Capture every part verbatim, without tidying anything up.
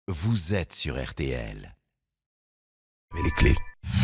Vous êtes sur R T L. Mais les clés.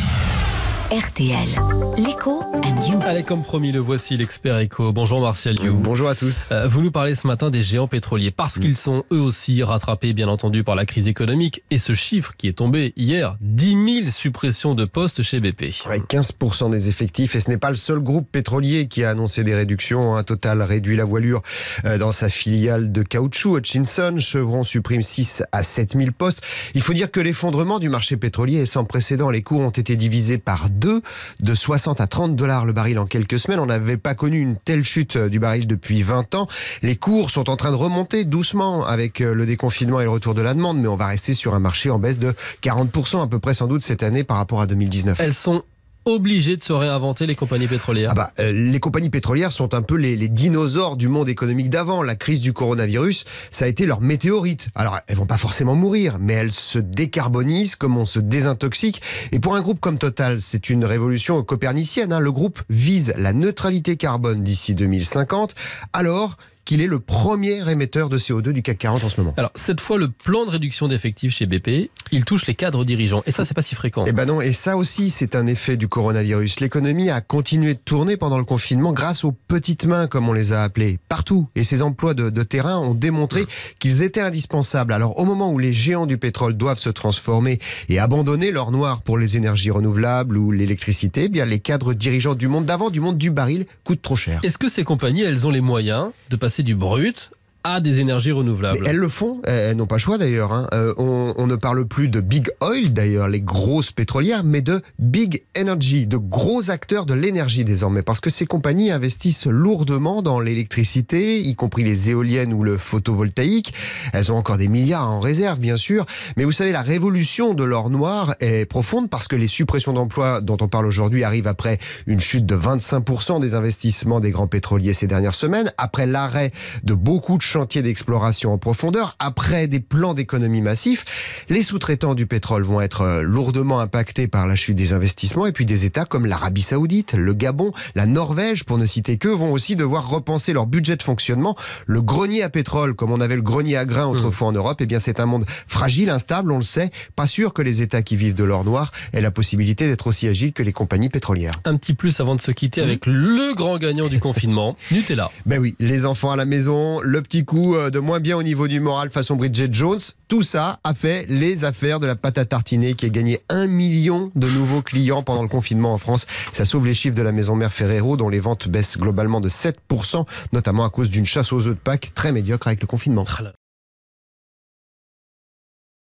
R T L, l'écho and you. Allez, comme promis, le voici, l'expert éco. Bonjour Martial You. Bonjour à tous. Euh, vous nous parlez ce matin des géants pétroliers parce mmh. qu'ils sont eux aussi rattrapés bien entendu par la crise économique et ce chiffre qui est tombé hier, dix mille suppressions de postes chez B P. Ouais, quinze pour cent des effectifs et ce n'est pas le seul groupe pétrolier qui a annoncé des réductions. Un Total réduit la voilure euh, dans sa filiale de caoutchouc Hutchinson. Chevron supprime six à sept mille postes. Il faut dire que l'effondrement du marché pétrolier est sans précédent. Les cours ont été divisés par deux, de soixante à trente dollars le baril en quelques semaines. On n'avait pas connu une telle chute du baril depuis vingt ans. Les cours sont en train de remonter doucement avec le déconfinement et le retour de la demande, mais on va rester sur un marché en baisse de quarante pour cent à peu près sans doute cette année par rapport à deux mille dix-neuf. Elles sont obligés de se réinventer, les compagnies pétrolières. Ah bah, euh, les compagnies pétrolières sont un peu les, les dinosaures du monde économique d'avant. La crise du coronavirus, ça a été leur météorite. Alors, elles vont pas forcément mourir, mais elles se décarbonisent comme on se désintoxique. Et pour un groupe comme Total, c'est une révolution copernicienne. Hein. Le groupe vise la neutralité carbone d'ici deux mille cinquante, alors qu'il est le premier émetteur de C O deux du C A C quarante en ce moment. Alors, cette fois, le plan de réduction d'effectifs chez B P, il touche les cadres dirigeants. Et ça, c'est pas si fréquent. Eh ben non, et ça aussi, c'est un effet du coronavirus. L'économie a continué de tourner pendant le confinement grâce aux petites mains, comme on les a appelées, partout. Et ces emplois de, de terrain ont démontré qu'ils étaient indispensables. Alors, au moment où les géants du pétrole doivent se transformer et abandonner l'or noir pour les énergies renouvelables ou l'électricité, eh bien, les cadres dirigeants du monde d'avant, du monde du baril, coûtent trop cher. Est-ce que ces compagnies, elles ont les moyens de passer du brut à des énergies renouvelables? Mais elles le font, elles n'ont pas le choix d'ailleurs. Hein. Euh, on, on ne parle plus de big oil d'ailleurs, les grosses pétrolières, mais de big energy, de gros acteurs de l'énergie désormais, parce que ces compagnies investissent lourdement dans l'électricité, y compris les éoliennes ou le photovoltaïque. Elles ont encore des milliards en réserve, bien sûr, mais vous savez, la révolution de l'or noir est profonde parce que les suppressions d'emplois dont on parle aujourd'hui arrivent après une chute de vingt-cinq pour cent des investissements des grands pétroliers ces dernières semaines, après l'arrêt de beaucoup de chantiers d'exploration en profondeur, après des plans d'économie massifs. Les sous-traitants du pétrole vont être lourdement impactés par la chute des investissements et puis des États comme l'Arabie Saoudite, le Gabon, la Norvège, pour ne citer qu'eux, vont aussi devoir repenser leur budget de fonctionnement. Le grenier à pétrole, comme on avait le grenier à grains autrefois en Europe, eh bien c'est un monde fragile, instable, on le sait. Pas sûr que les États qui vivent de l'or noir aient la possibilité d'être aussi agiles que les compagnies pétrolières. Un petit plus avant de se quitter avec le grand gagnant du confinement, Nutella. Ben oui, les enfants à la maison, le petit coup de moins bien au niveau du moral façon Bridget Jones, tout ça a fait les affaires de la pâte à tartiner qui a gagné un million de nouveaux clients pendant le confinement en France. Ça sauve les chiffres de la maison mère Ferrero dont les ventes baissent globalement de sept pour cent, notamment à cause d'une chasse aux œufs de Pâques très médiocre avec le confinement.